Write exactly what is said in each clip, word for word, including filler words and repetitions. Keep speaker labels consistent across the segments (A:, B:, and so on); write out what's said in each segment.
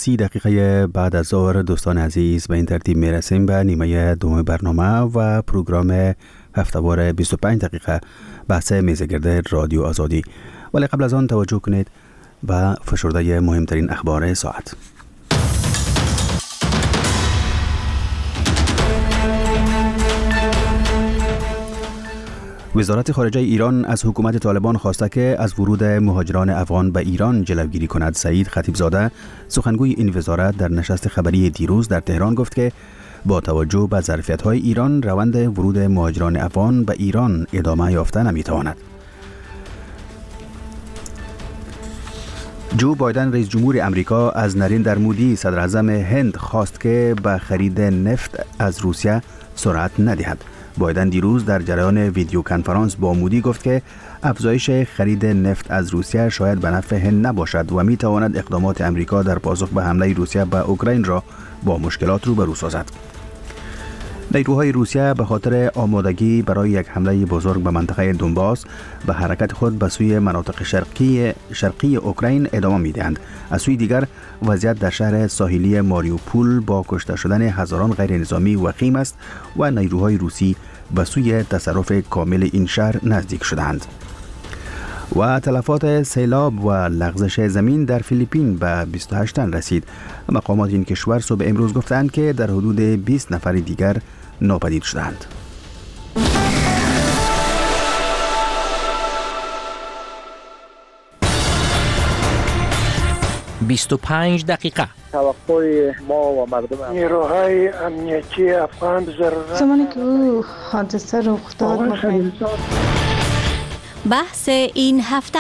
A: سی دقیقه بعد از ظهر دوستان عزیز به این ترتیب میرسیم به نیمه دوم برنامه و پروگرام هفته‌وار بیست و پنج دقیقه بحث میزگرد رادیو آزادی. ولی قبل از آن توجه کنید به فشرده مهمترین اخبار ساعت. وزارت خارجه ایران از حکومت طالبان خواسته که از ورود مهاجران افغان به ایران جلوگیری کند. سعید خطیبزاده سخنگوی این وزارت در نشست خبری دیروز در تهران گفت که با توجه به ظرفیت‌های ایران روند ورود مهاجران افغان به ایران ادامه یافته نمی‌تواند. جو بایدن رئیس جمهور امریکا از نریندر مودی صدر اعظم هند خواست که به خرید نفت از روسیه سرعت ندهد. بایدن دیروز در جریان ویدیو کنفرانس با مودی گفت که افزایش خرید نفت از روسیه شاید به نفع هند نباشد و می تواند اقدامات امریکا در پاسخ به حمله روسیه به اوکراین را با مشکلات روبرو سازد. نیروهای روسیه به خاطر آمادگی برای یک حمله بزرگ به منطقه دونباس به حرکت خود به سوی مناطق شرقی شرقی اوکراین ادامه می‌دهند. از سوی دیگر وضعیت در شهر ساحلی ماریوپول با کشته شدن هزاران غیر نظامی وخیم است و نیروهای روسی به سوی تصرف کامل این شهر نزدیک شدند. و تلفات سیلاب و لغزش زمین در فیلیپین به بیست و هشت تن رسید. مقامات این کشور صبح امروز گفتند که در حدود بیست نفر دیگر ناپدید شدند.
B: بیست و پنج دقیقه.
C: توقع ما و مردم
D: نیروهای امنیتی افغان ضرورت
E: زمانی که او حادثه رخ داد
F: بحث این هفته.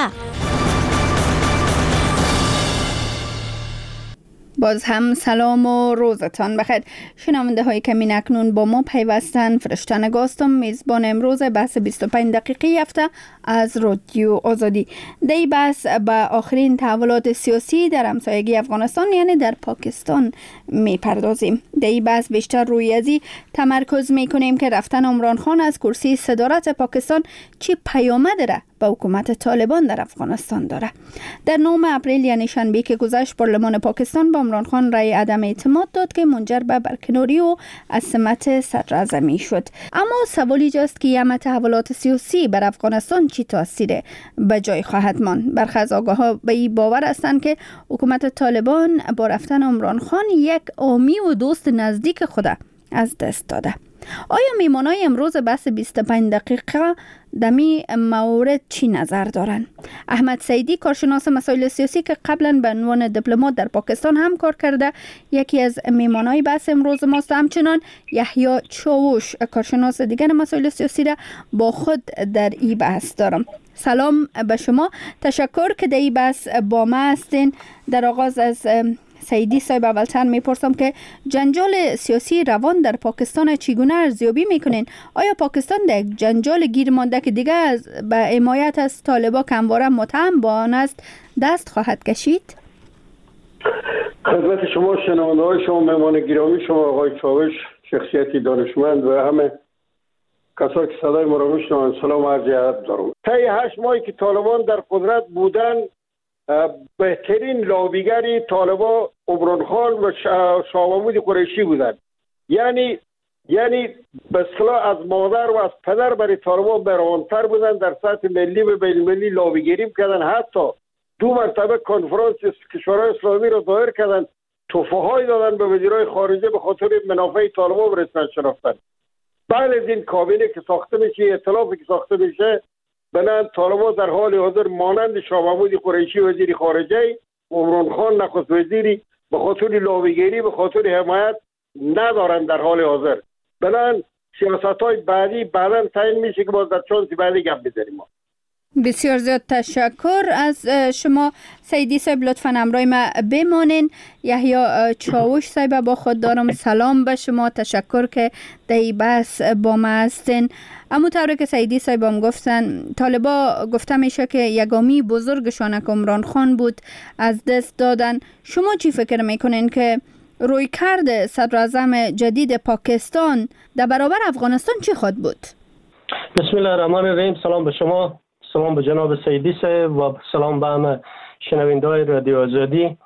G: باز هم سلام و روزتان بخیر. شنونده های کمین اکنون با ما پیوستن. فرشته نگاستم میزبان امروز بحث بیست و پنج دقیقه هفته از رادیو آزادی. دی بحث به آخرین تحولات سیاسی در همسایگی افغانستان یعنی در پاکستان میپردازیم. دی بحث بیشتر روی ازی تمرکز میکنیم که رفتن عمران خان از کرسی صدارت پاکستان چی پیامد داره به حکومت طالبان در افغانستان داره. در نهم اپریل یعنی شنبه که گذشت پارلمان پاکستان با عمران خان رای عدم اعتماد داد که منجر به برکناری و از سمت صدر اعظمی شد. اما سوالی جاست که همه تحولات سیاسی بر افغانستان چی تاثیر به جای خواهد ماند؟ برخی از آگاهان به این باور هستند که حکومت طالبان با رفتن عمران خان یک عامی و دوست نزدیک خود از دست داده. آیا میمانای امروز بحث بیست و پنج دقیقه دمی مورد چی نظر دارن؟ احمد سعیدی کارشناس مسائل سیاسی که قبلا به عنوان دیپلمات در پاکستان هم کار کرده یکی از میمانای بحث امروز ماست. همچنان یحیی چاوش کارشناس دیگر مسائل سیاسی را با خود در این بحث دارم. سلام به شما، تشکر که در این بحث با ما هستین. در آغاز از سعیدی صاحب اولتر میپرسم که جنجال سیاسی روان در پاکستان چگونه ارزیابی میکنین؟ آیا پاکستان در یک جنجال گیر مانده که دیگه از به حمایت از طالبان همواره متهم با آن است دست خواهد کشید؟
D: خدمت شما شنونده های شما، مهمان گرامی شما آقای چاوش، شخصیتی دانشمند و همه کسایی که صدای ما را میشنوند، سلام عرض ادب دارم. طی هشت ماهی که طالبان در قدرت بودن بهترین لابیگری طالبان عمران خان و شاه محمود قریشی بودند. یعنی یعنی به اصطلاح از مادر و از پدر برای طالبان برانتر بودند. در سطح ملی و بین‌المللی لابیگری کردن، حتی دو مرتبه کنفرانس کشورهای اسلامی را ظاهر کردن، تحفه‌های دادن به وزیرای خارجه به خاطر منافع طالبان و رسمیت شناختن. بعد از این کابینه که ساخته میشه، ائتلافی که ساخته میشه، بنان طالبان در حال حاضر مانند شاه محمود قریشی وزیر خارجه و عمران خان نخست وزیری به خاطر لابیگری، به خاطر حمایت ندارن در حال حاضر. بنان سیاست‌های بعدی بعداً تعیین میشه که باز در چانسی بعدی گپ بزنیم. ما
G: بسیار زیاد تشکر از شما سعیدی صاحب، لطفاً همراه ما بمانین. یحیی چاوش صاحب با خود دارم. سلام به شما، تشکر که در این بحث با ما هستین. اما طوری که سعیدی صاحب هم گفتن، طالبا گفته میشه که یگامی بزرگشان که عمران خان بود از دست دادن. شما چی فکر میکنین که روی کرد صدر اعظم جدید پاکستان در برابر افغانستان چی خواهد بود؟
C: بسم الله الرحمن الرحیم. سلام به شما، سلام به جناب سعیدی صاحب و سلام به همه شنونده‌های رادیو آزادی.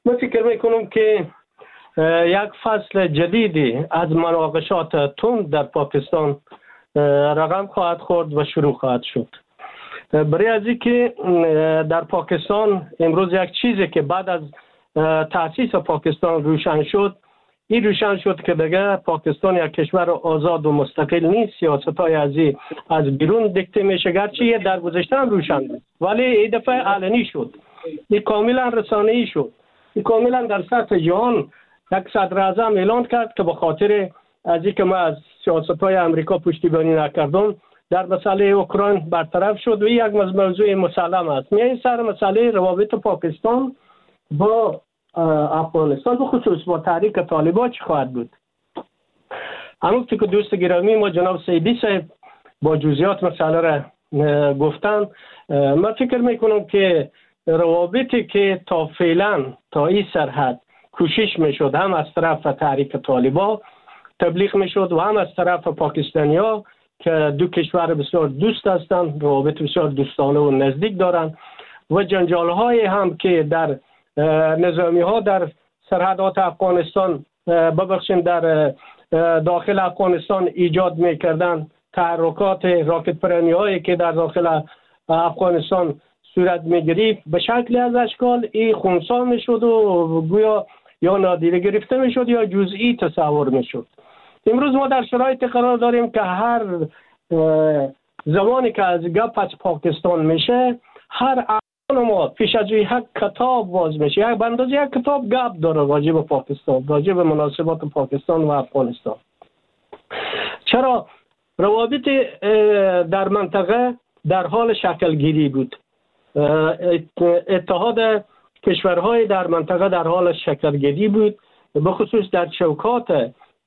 C: من فکر میکنم که یک فصل جدیدی از مناقشات تند در پاکستان رقم خواهد خورد و شروع خواهد شد. برای از اینکه در پاکستان امروز یک چیزی که بعد از تأسیس پاکستان روشن شد، این روشن شد که دیگه پاکستان یک کشور آزاد و مستقل نیست. سیاست‌های از از بیرون دیکته میشه، گرچه در گذشته هم روشن بود ولی این دفعه علنی شد، این کاملا رسانه‌ای شد، این کاملا در سطح جهان یک صدر اعظم اعلان کرد که به خاطر از اینکه ما از سیاست‌های امریکا پشتیبانی نکردم در مسئله اوکراین برطرف شد و یک موضوع مسلم است. میاییم سر مسئله روابط پاکستان با افغانستان به خصوص با تحریک طالبان چی خواهد بود. همونطور که دوست گرامی ما جناب سیدی صاحب با جزئیات مسئله را گفتن، من فکر میکنم که روابطی که تا فعلا تا این سرحد کوشش میشد هم از طرف تحریک طالبان تبلیغ میشد و هم از طرف پاکستانی ها که دو کشور بسیار دوست هستند، روابط بسیار دوستانه و نزدیک دارند و جنجال های هم که در نظامی ها در سرحدات افغانستان ببخشیم در داخل افغانستان ایجاد میکردن، تحرکات راکت پرانی هایی که در داخل افغانستان صورت میگرفت، به شکل از اشکال این خونسا میشد و گویا یا نادیده گرفته میشد یا جزئی تصور میشد. امروز ما در شرایط قرار داریم که هر زمانی که از گپ از پاکستان میشه، هر اعمال ما پیش از یک کتاب باز میشه، یک بندازه یک کتاب گپ داره راجع به پاکستان، راجع به مناسبات پاکستان و افغانستان. چرا؟ روابط در منطقه در حال شکل گیری بود، اتحاد کشورهای در منطقه در حال شکل گیری بود، به خصوص در چوکات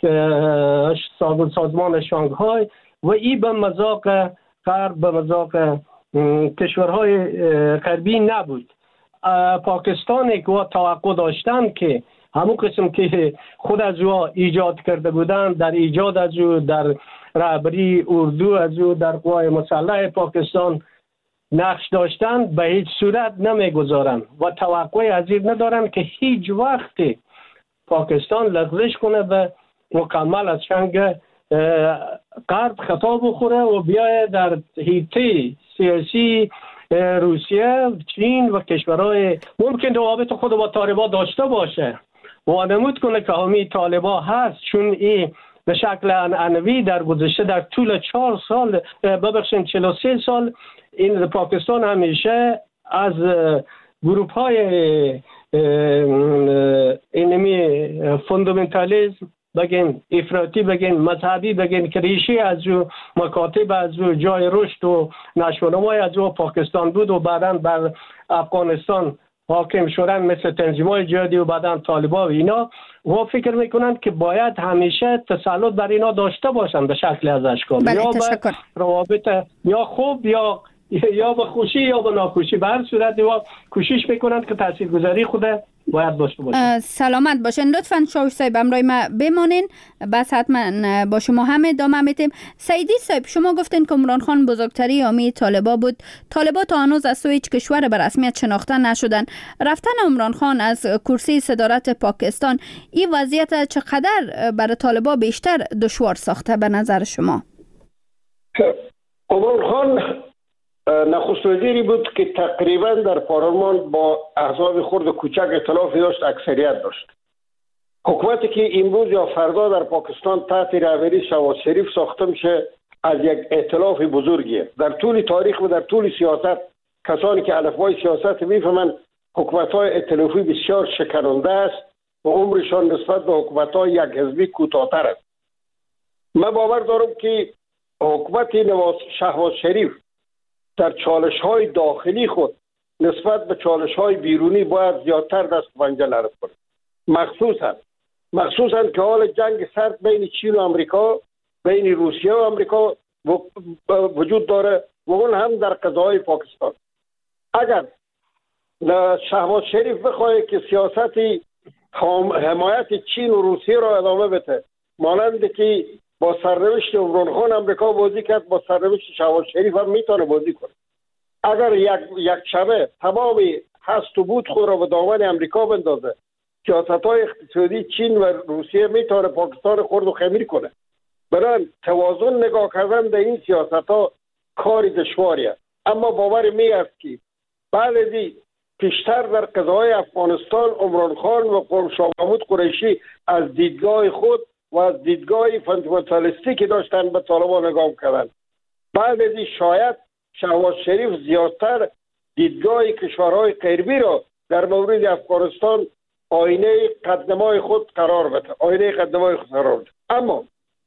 C: سازمان شانگهای و این به مذاق غرب، به مذاق کشورهای غربی نبود. پاکستانی که توقع داشتن که همون قسم که خود از او ایجاد کرده بودن، در ایجاد از او، در رهبری اردو از او، در قوای مسلح پاکستان نقش داشتن، به هیچ صورت نمیگذارن و توقع از این ندارن که هیچ وقت پاکستان لغزش کنه و مکمل از چنگ غرب خطا بخوره و بیاید در حیطه سیاسی روسیه، چین و کشورهای ممکن روابط خود با طالبان داشته باشه و نمود کنه که همی طالبان هست، چون این به شکل عنعنوی در گذشته در طول چهار سال ببخشید چهل و سه سال این پاکستان همیشه از گروپ های اینمی فوندامنتالیسم بگین، افراطی بگین، مذهبی بگین که ریشه از او مکاتب از او جای رشد و نشونمای از او پاکستان بود و بعدا بر افغانستان حاکم شدن مثل تنظیم‌های جهادی و بعدا طالبان و اینا، و فکر میکنند که باید همیشه تسلط بر اینا داشته باشند به شکل از اشکال، یا به روابط یا خوب یا یا به خوشی یا به ناخوشی، به هر صورت و کوشش میکنند که تاثیرگذاری خود باید داشته باشند.
G: سلامت باشین. لطفاً شاوش صاحب همراه ما بمانین، بس حتما با شما هم ادامه میتیم. سیدی صاحب، شما گفتین که عمران خان بزرگتری حامی طالبان بود. طالبان تا هنوز از سوی هیچ کشور به رسمیت شناخته نشدن. رفتن عمران خان از کرسی صدارت پاکستان این وضعیت چقدر برای طالبان بیشتر دشوار ساخته به نظر شما؟
D: عمران خان نخست وزیری بود که تقریبا در پارلمان با احزاب خرد کوچک ائتلافی داشت، اکثریت داشت. حکومتی که امروز یا فردا در پاکستان تحت رهبری شهباز شریف ساخته میشه از یک ائتلاف بزرگیه. در طول تاریخ و در طول سیاست کسانی که الفبای سیاست میفهمن حکومت‌های ائتلافی بسیار شکننده است و عمرشان نسبت به حکومت‌های یک حزبی کوتاه‌تر است. من باور دارم که حکومت نواز شهباز شریف در چالش‌های داخلی خود نسبت به چالش‌های بیرونی باید زیادتر دست و پنجه نرم کنه. مخصوصاً مخصوصاً که حال جنگ سرد بین چین و آمریکا، بین روسیه و آمریکا وجود داره و اون هم در قضای پاکستان. اگر شهباز شریف بخواه که سیاستی حمایت چین و روسیه را ادامه بده، مانند که با سرنوشت عمران خان آمریکا بازی کرد، با سرنوشت شهباز شریف هم میتونه بازی کنه. اگر یک یک شبه تمام هست و بود خود را به دامن آمریکا بندازه سیاست‌های اقتصادی چین و روسیه میتونه پاکستان خرد و خمیر کنه. برای توازن نگاه کردن در این سیاست‌ها کار دشواریه. اما باور می است که بعد از این پیشتر در قضای افغانستان عمران خان و شاه محمود قریشی از دیدگاه خود و از دیدگاه فاندامنتالیستی که داشتن به طالبان نگاه کردن. بعد از این شاید شهباز شریف زیادتر دیدگاه کشورهای غربی را در مورد افغانستان آینه قدمای خود قرار بده. آینه قدمای خود قرار بده. اما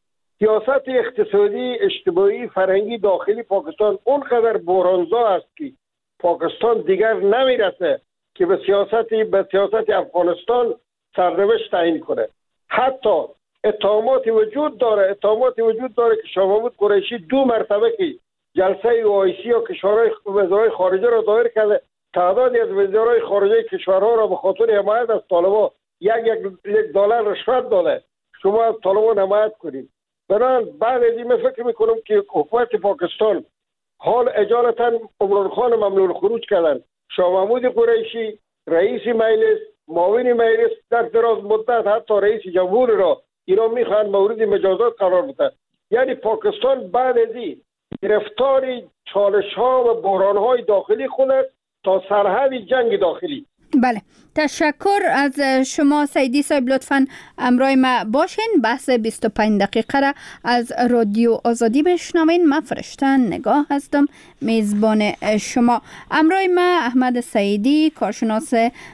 D: سیاست اقتصادی، اجتماعی، فرهنگی داخلی پاکستان اونقدر بحرانزا است که پاکستان دیگر نمیرسه که به سیاست به سیاست افغانستان سرنوشت تعیین کنه. حتی اتهامات وجود داره اتهامات وجود داره که شاه محمود قریشی دو مرتبه که جلسه اوایسی و کشورهای وزرای خارجه را دایر کرده، تعدادی از وزرای خارجه کشورها را به خاطر حمایت از طالبان یک یک دلار رشوت داده شما از طالبان حمایت کنید. برای بعد از این من فکر میکنم که حکومت پاکستان حال اجالتا عمران خان ممنوع خروج کردن. شاه محمود قریشی، رئیس مجلس، معاون مجلس در دراز مدت حتی رئیس جمهور را ایران میخوان مورد مجازات قرار بده. یعنی پاکستان بعد از این گرفتار چالش ها و بحران های داخلی خود است تا سرحد جنگ داخلی.
G: بله، تشکر از شما سیدی صاحب. لطفاً همراه ما باشین. بحث بیست و پنج دقیقه را از رادیو آزادی بشنوین. من فرشته نگاه هستم، میزبان شما. همراه ما احمد سعیدی، کارشناس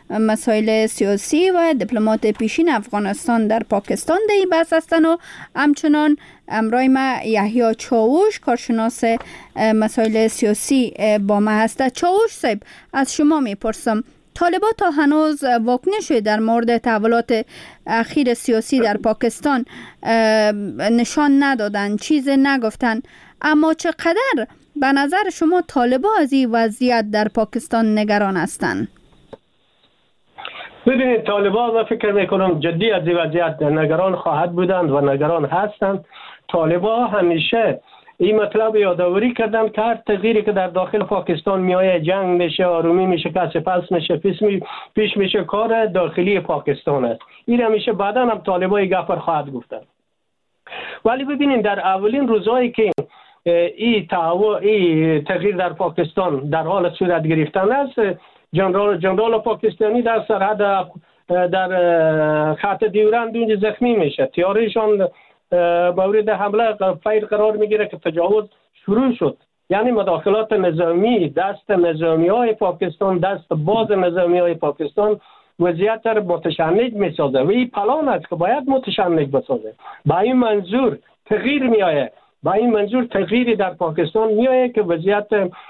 G: مسائل سیاسی و دیپلمات پیشین افغانستان در پاکستان در این بحث هستند و همچنان همراه ما یحیی چاوش، کارشناس مسائل سیاسی با ما هست. چاوش صاحب، از شما میپرسم، طالبان تا هنوز واکنش در مورد تحولات اخیر سیاسی در پاکستان نشان ندادن، چیز نگفتن، اما چقدر به نظر شما طالبان از این وضعیت در پاکستان نگران هستند؟
C: ببینید، طالبان من فکر میکنم جدی از این وضعیت نگران خواهد بودند و نگران هستند. طالبان همیشه این مطلب یادآوری کردن که هر تغییری که در داخل پاکستان میایه، جنگ میشه، آرومی میشه، کسی پس میشه، پیش میشه، کار داخلی پاکستان است. این همیشه بعدا هم طالبان گفر خواهد گفتن. ولی ببینید، در اولین روزایی که این تغییر در پاکستان در حال صورت گرفتن است، جنرال جنرال پاکستانی در سرحد در خط دیورند اونجا زخمی میشه، تیاریشان مورد حمله فیر قرار میگیره که تجاوز شروع شد. یعنی مداخلات نظامی، دست نظامی های پاکستان، دست باز نظامی های پاکستان وضعیت را متشنج میسازه و این پلان است که باید متشنج بسازه. با این منظور تغییر میآید، با این منظور تغییری در پاکستان میآید که وضعیت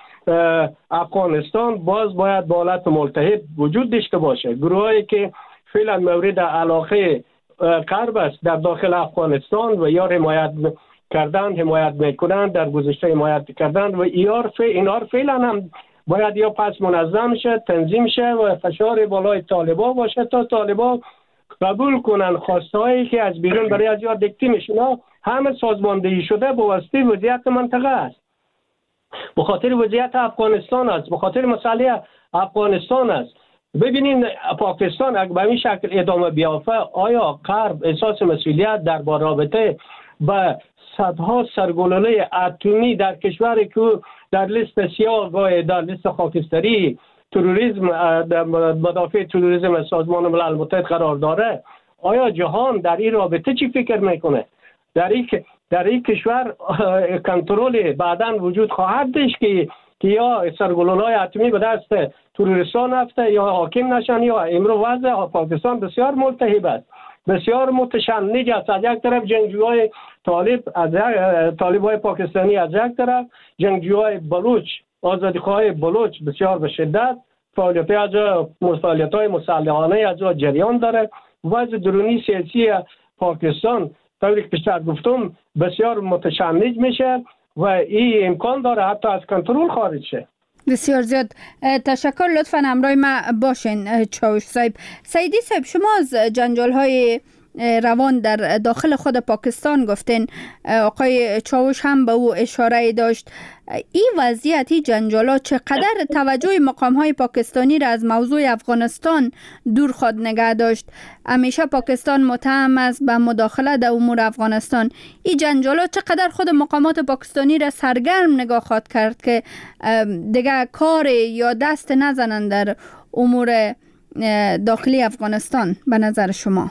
C: افغانستان باز باید با حالت ملتهب وجود داشته باشه. گروهایی که فعلا مورد علاقه غرب است در داخل افغانستان و یا حمایت کردن حمایت میکنند، در گذشته حمایت کردن و ایار اینار فعلا هم باید یا پس منظم شه، تنظیم شه و فشار بالای طالبان باشه تا طالبان قبول کنن خواستهایی که از بیرون برای از یاد دکتی میشن. همه سازماندهی شده با واسطه وضعیت منطقه است، به خاطر وضعیت افغانستان است، به خاطر مسئله افغانستان است. ببینید، پاکستان اگر به این شکل ادامه بیافته، آیا غرب احساس مسئولیت در با رابطه با صدها سرگلوله اتمی در کشوری که در لیست سیاه و در لیست خاکستری تروریسم مدافع تروریسم سازمان ملل متحد قرار داره، آیا جهان در این رابطه چی فکر میکنه؟ در این در این کشور کنترل بعداً وجود خواهد داشت که که یا سرگلوله‌های اتمی به دست تروریستان رفته یا حاکم نشن، یا امروز وضع پاکستان بسیار ملتهب است، بسیار متشنج است. از یک طرف جنگجوهای طالب از طالب‌های پاکستانی، از یک طرف جنگجوهای بلوچ، آزادیخواه بلوچ بسیار به شدت فعالیت‌های از فعالیت‌های مسلحانه از جریان داره. وضع درونی سیاسی پاکستان طوری که پیشتر گفتم بسیار متشنج میشه و این امکان داره حتی از کنترل خارج شه.
G: بسیار زیاد تشکر. لطفاً همراه ما باشین چاوش صاحب. سیدی صاحب، شما از جنجال های روان در داخل خود پاکستان گفتین. آقای چاوش هم به او اشاره داشت. این وضعیت، این جنجالات چقدر توجه مقام های پاکستانی را از موضوع افغانستان دور خود نگه داشت؟ همیشه پاکستان متهم است به مداخله در امور افغانستان. این جنجالات چقدر خود مقامات پاکستانی را سرگرم نگاه خواهد کرد که دیگه کار یا دست نزنند در امور داخلی افغانستان به نظر شما؟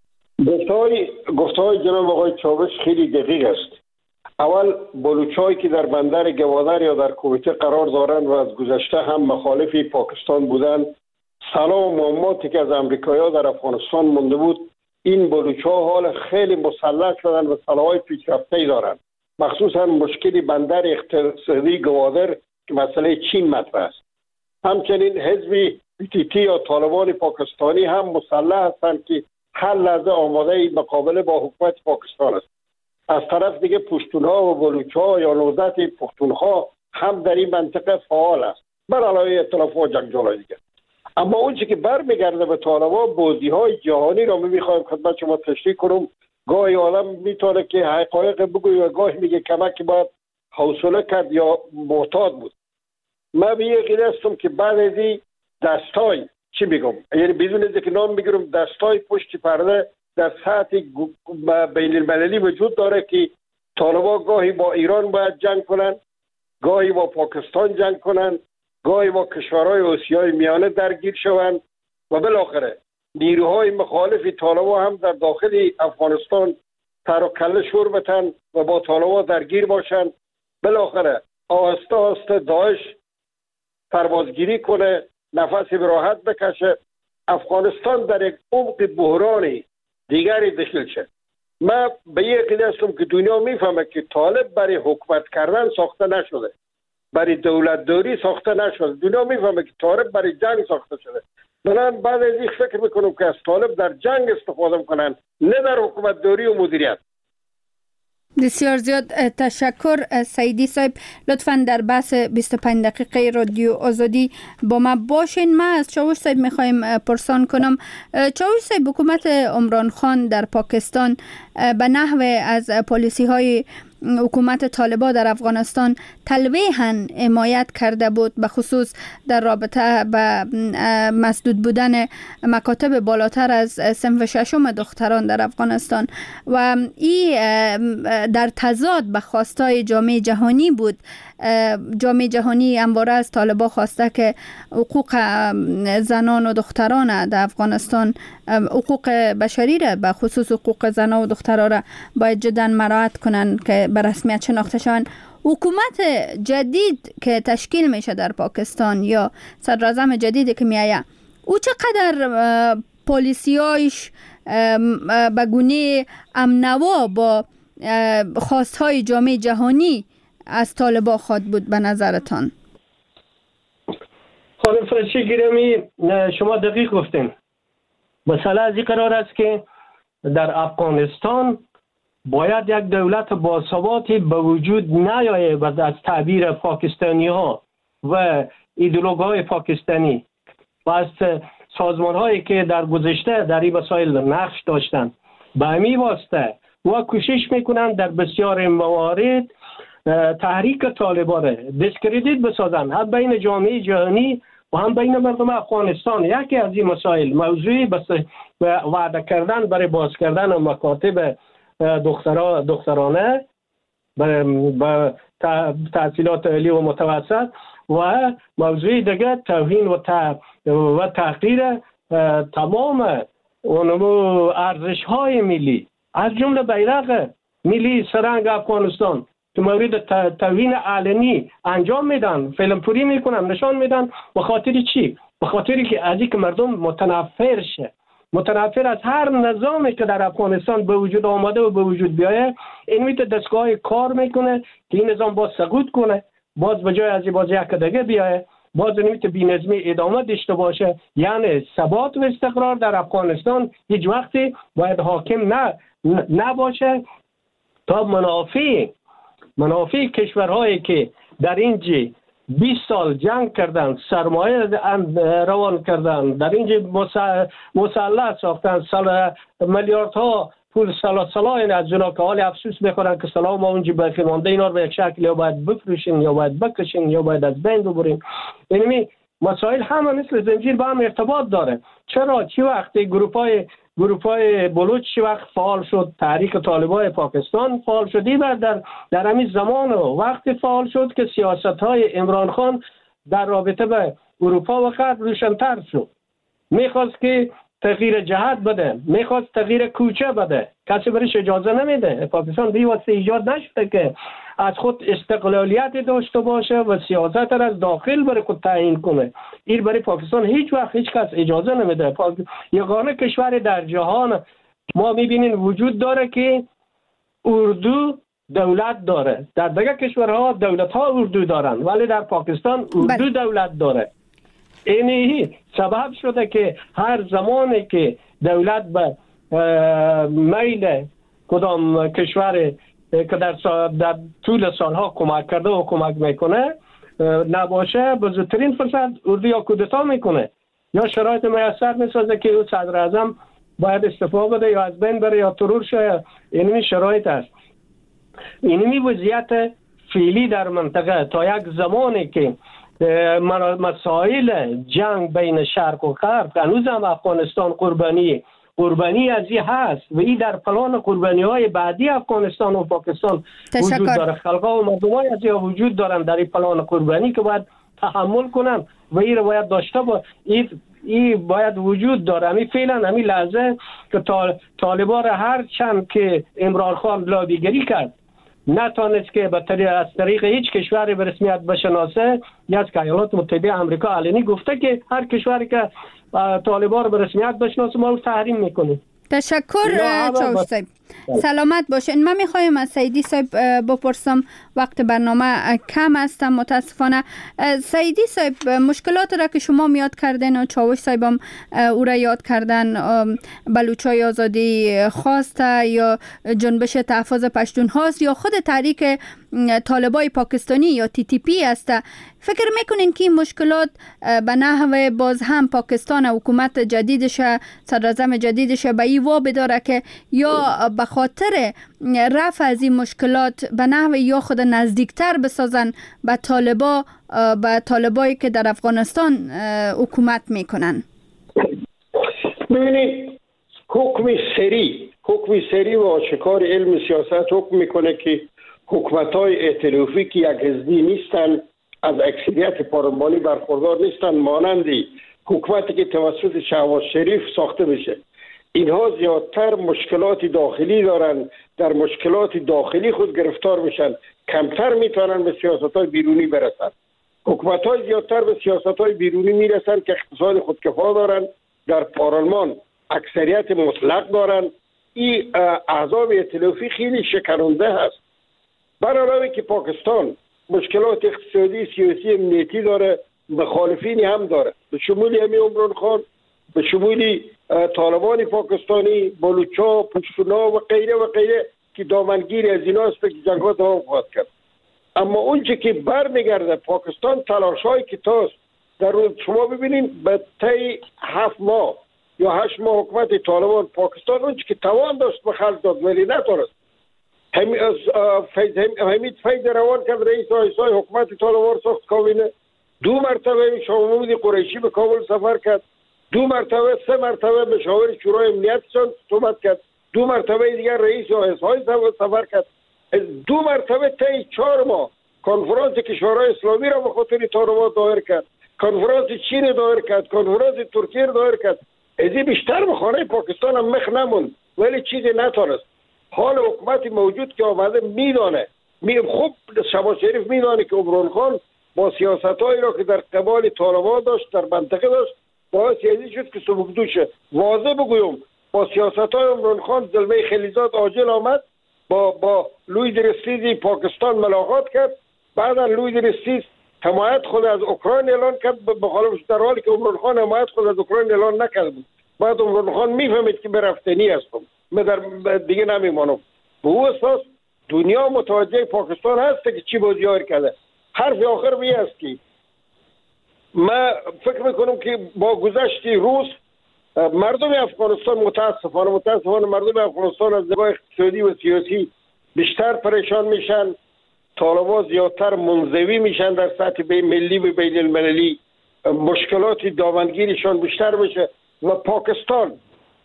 D: گفتهای گفتهای جناب آقای چاوش خیلی دقیق است. اول بلوچایی که در بندر گوادر یا در کویته قرار دارند و از گذشته هم مخالف پاکستان بودند، سلام و معاملاتی که از امریکایی‌ها در افغانستان مونده بود، این بلوچ‌ها حال خیلی مسلح شدن و سلاح‌های پیشرفته‌ای دارند، مخصوصا مشکلی بندر اقتصادی گوادر که مسئله چین مطرح است. همچنین حزب پی تی تی یا طالبان پاکستانی هم مسلح هستند که هر لحظه آماده مقابله با حکومت پاکستان است. از طرف دیگه پشتونها و بلوچ‌ها یا نوزت پختونخوا هم در این منطقه فعال است، بر علاوه ائتلاف و جنجال‌های دیگه. اما اون چیزی که برمیگرده به طالبان، بازی‌های جهانی را می‌خوایم خدمت شما تشریح کنم. گاهی آدم میتونه که حقایق بگوی و گاهی میگه کمک باید حوصله کرد یا محتاط بود. من به یک عقیده هستم که بعد از این دستای چی میگم، یعنی بدون اینکه نام بگیرم، دستای پشت پرده در سطح بین المللی وجود داره که طالبان گاهی با ایران باید جنگ کنن، گاهی با پاکستان جنگ کنن، گاهی با کشورهای آسیای میانه درگیر شوند و بالاخره نیروهای مخالف طالبان هم در داخل افغانستان سر و کله شور بتن و با طالبان درگیر باشن. بالاخره آهسته آهسته داعش پروازگیری کنه، نفس به راحت بکشه، افغانستان در یک عمق بحرانی دیگری داخل شه. من به یک عقیده هستم که دنیا میفهمه که طالب برای حکومت کردن ساخته نشده، برای دولت داری ساخته نشده. دنیا میفهمه که طالب برای جنگ ساخته شده. من بعد از این فکر میکنم که از طالب در جنگ استفاده کنن، نه در حکومت داری و مدیریت.
G: بسیار زیاد تشکر سعیدی صاحب. لطفاً در بحث بیست و پنج دقیقه رادیو آزادی با ما باشین. ما از چاوش صاحب میخوایم پرسان کنم. چاوش صاحب، حکومت عمران خان در پاکستان به نحو از پالیسی های حکومت طالبان در افغانستان تلویحاً حمایت کرده بود، به خصوص در رابطه به مسدود بودن مکاتب بالاتر از صنف ششم دختران در افغانستان و این در تضاد به خواستای جامعه جهانی بود. جامعه جهانی همواره از طالبان خواسته که حقوق زنان و دختران در افغانستان، حقوق بشری را به خصوص حقوق زنان و دختران را باید جدا مراعات کنن که به رسمیت شناخته شوند. حکومت جدید که تشکیل میشه در پاکستان یا صدر اعظم جدیدی که میآید، او چقدر پالیسیایش به گونه امنوا با خواستهای جامعه جهانی از طالبان خواد بود به نظرتان؟
C: خانم فرشی گرامی، شما دقیق گفتین. مسئله از این قرار است که در افغانستان باید یک دولت باثباتی به وجود نیاید و از تعبیر پاکستانی ها و ایدئولوژی های پاکستانی و از سازمان هایی که در گذشته در این مسائل نقش داشتند به همین واسطه و کوشش میکنند در بسیار موارد تحریک طالبان را دیسکردیت بسازند، هم بین جامعه جهانی و هم بین مردم افغانستان. یکی از این مسائل موضوعی بس وعده کردن برای باز کردن مکاتب دخترا دخترانه به تحصیلات عالی و متوسط و موضوع دیگه توهین و و تحقیر تمام اونمو ارزش های ملی از جمله بیرق ملی سرنگ افغانستان که مورد توهین علنی انجام میدن، فیلم پوری میکنن، نشان میدن. به خاطر چی؟ به خاطری که از اینکه مردم متنفر شه، متنفر از هر نظامی که در افغانستان به وجود آمده و به وجود بیایه، این میتونه دستگاه کار میکنه که این نظام باز سقوط کنه، باز به جای از باز یک دیگه بیایه، باز نمیتونه بی‌نظمی ادامه داشته باشه. یعنی ثبات و استقرار در افغانستان هیچ وقتی باید حاکم نه نباشه تا منافع منافع کشورهایی که در اینجا بیست سال جنگ کردن، سرمایه روان کردن، در اینجا مسلح ساختن، سال میلیاردها پول سلا سلا این از اونا که حال افسوس میخورن که سلا ما اونجا باقی مانده، اینا رو به یک شکل یا باید بفروشین یا باید بکشین یا باید از بین ببرین. یعنی مسائل همه مثل زنجیر با هم ارتباط داره. چرا چی وقت گروپای گروپای بلوچ چی وقت فعال شد، تحریک طالبای پاکستان فعال شدی و در در همین زمان و وقتی فعال شد که سیاست‌های عمران خان در رابطه به اروپا و غرب روشن‌تر شد. میخواست که تغییر جهت بده، میخواست تغییر کوچه بده، کسی برش اجازه نمیده. پاکستان بی واسه ایجاد نشده که از خود استقلالیت داشته باشه و سیاست را از داخل برای خود تعیین کنه. این برای پاکستان هیچ وقت هیچ کس اجازه نمیده. پاک... یگانه کشور در جهان ما میبینیم وجود داره که اردو دولت داره. در دیگه کشورها دولت ها اردو دارن ولی در پاکستان اردو دولت داره. اینی سبب شده که هر زمانی که دولت به میل کدام کشور که در, در طول سالها کمک کرده و کمک میکنه نباشه، به زودترین فرصت اردو یا کودتا میکنه یا شرایط میسر میسازه که او صدر اعظم باید استعفا بده یا از بین بره یا ترور شه. اینمی شرایط است. اینمی وضعیت فعلی در منطقه تا یک زمانی که مسائل جنگ بین شرق و غرب، هنوز هم افغانستان قربانی قربانی از این هست و این در پلان قربانی های بعدی افغانستان و پاکستان تشکر. وجود داره. خلقا و مردم های از این وجود دارن در این پلان قربانی که باید تحمل کنن و این رو باید داشته با این این باید وجود داره. همین فعلا همین لحظه که طالبان هر چند که عمران خان لابیگری کرد نتانست که به طریق از طریق هیچ کشوری به رسمیت بشناسه، یا که ایالات متحده آمریکا علنی گفته که هر کشوری که طالبان رو به رسمیت بشناسه ما رو تحریم میکنیم.
G: تشکر چاوش صاحب، سلامت باشین. من میخوایم از سیدی صاحب بپرسم، وقت برنامه کم است متاسفانه. سیدی صاحب، مشکلات را که شما یاد کردن و چاوش صاحب هم او را یاد کردن، بلوچای آزادی خواسته یا جنبش تحفظ پشتون هاست یا خود تحریک طالبای پاکستانی یا تی تی پی است، فکر میکنین که این مشکلات به نحو باز هم پاکستان حکومت جدیدش، صدر اعظم جدیدش به این وابه داره که یا به خاطر رفع از این مشکلات به نحو یا خود نزدیکتر بسازن به طالبا، به طالبایی که در افغانستان حکومت میکنن؟
D: ببینید، حکم سری حکم سری و آشکار علم سیاست حکم میکنه که حکومت‌های ائتلافی که یک حزبی نیستن، از اکثریت پارلمانی برخوردار نیستن، مانندی حکومتی که توسط شهباز شریف ساخته بشه. اینها زیادتر مشکلات داخلی دارن، در مشکلات داخلی خود گرفتار میشن، کمتر میتونن به سیاست‌های بیرونی برسن. حکومت‌های زیادتر به سیاست‌های بیرونی میرسن که اقتصاد خودکفا دارن، در پارلمان اکثریت مطلق دارن. این احزاب ائتلافی خیلی شکننده هست. برای که پاکستان مشکلات اقتصادی، سیاسی، امنیتی داره، مخالفینی هم داره، به شمولی همین عمران خان، به شمولی طالبان پاکستانی، بلوچا، پشتونا و غیره و غیره که دامنگیر از اینا است که جنگات دوام خواهد کرد. اما اونچه که برمیگرده پاکستان، تلاش‌هایی که تاست در روز شما ببینید به طی هفت ماه یا هشت ماه حکومت طالبان پاکستان اونچه که توان داشت به خلق داد ولی نتونست. حمید فیض روان کرد، رئیس آیسای حکومت طالبان ساخت کابینه. دو مرتبه شاه محمود قریشی به کابل سفر کرد. دو مرتبه سه مرتبه مشاور شورای امنیتشان صحبت کرد. دو مرتبه دیگر رئیس آیسای سفر کرد. دو مرتبه طی چهار ماه کنفرانس کشورهای اسلامی را به خاطر طالبان دایر کرد. کنفرانس چین دایر کرد. کنفرانس ترکیه دایر کرد. از این بیشتر به خانه پاکستان هم مخ نموند ولی چیزی نتونست. حال حکومت موجود که آمده میدانه، می خوب شهباز شریف میدانه که عمران خان با سیاستایی را که در قبال طالبان داشت، در منطقه داشت، باعث ازی شد که سبکدو شه. واضح بگویم با سیاستای عمران خان زلمه خلیزاد عاجل آمد، با با لوید رستیز پاکستان ملاقات کرد. بعدا لوید رستیز حمایت خود از اوکراین اعلان کرد، به مخالف در حالی که عمران خان حمایت خود از اوکراین اعلان نکرد. بعد عمران خان میفهمید که برفتنی هستم، من در دیگه نمیمانم. به او اساس دنیا متوجه پاکستان هست که چی بازیار کرده. حرف آخر می است که من فکر میکنم که با گذشت روز مردم افغانستان متاسفانه متاسفانه مردم افغانستان از نگاه اقتصادی و سیاسی بیشتر پریشان میشن. طالبان زیادتر منزوی میشن در سطح بین ملی و بین المللی، مشکلات دامنگیرشان بیشتر میشه و پاکستان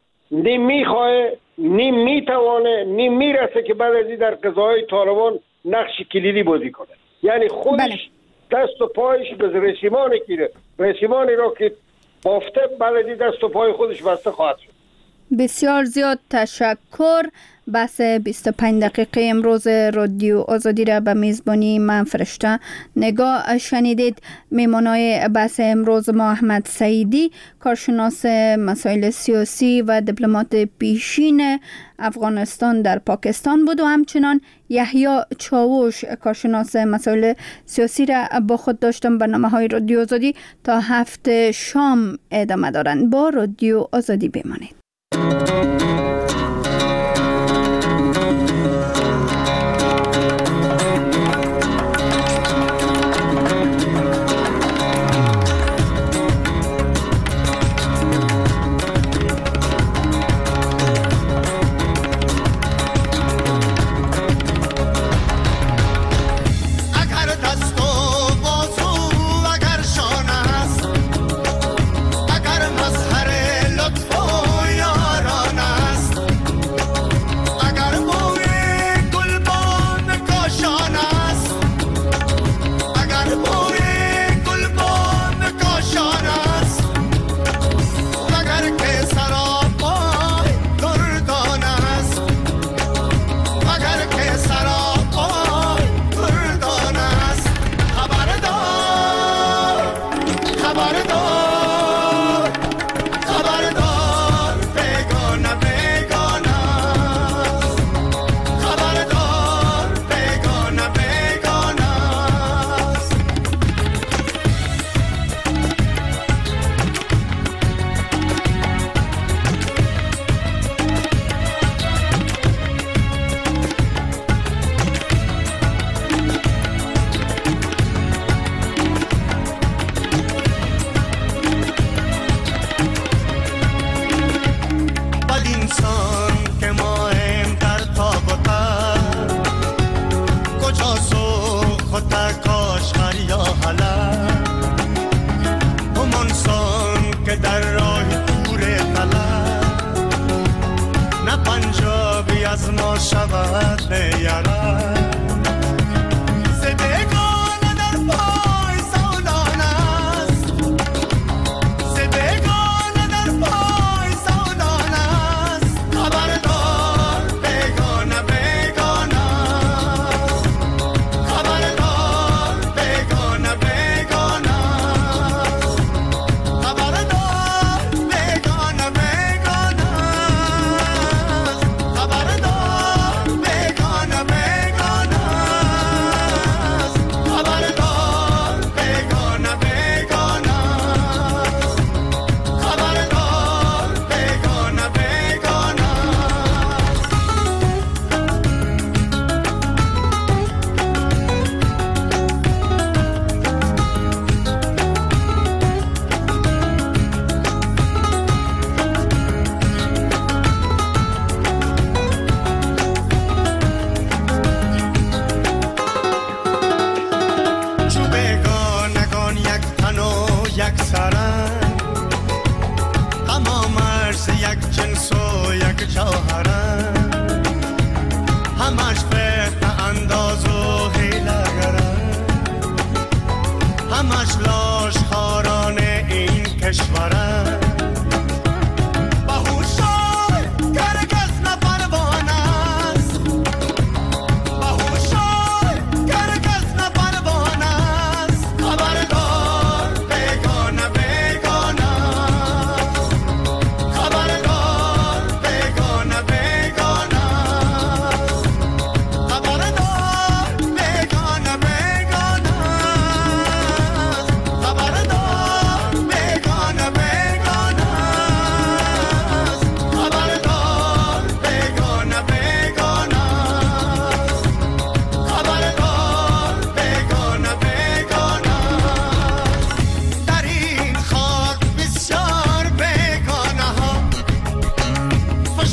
D: نیم میخواه نیم میتوانه نیم میرسه که بعد از این در قضاهای طالبان نقش کلیدی بازی کنه. یعنی خودش بله. دست و پایش به رسیمانی که رسیمانی را که بافته بعد از این دست و پای خودش بسته خواهد شد.
G: بسیار زیاد تشکر. بحث بیست و پنج دقیقه امروز رادیو آزادی را به میزبانی من فرشته نگاه شنیدید. میمانای بحث امروز ما احمد سعیدی، کارشناس مسائل سیاسی و دیپلمات پیشین افغانستان در پاکستان بود و همچنان یحیی چاوش، کارشناس مسائل سیاسی را با خود داشتم. برنامه‌های رادیو آزادی تا هفت شام ادامه دارند. با رادیو آزادی بمانید.
F: خبردار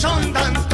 F: کشاندند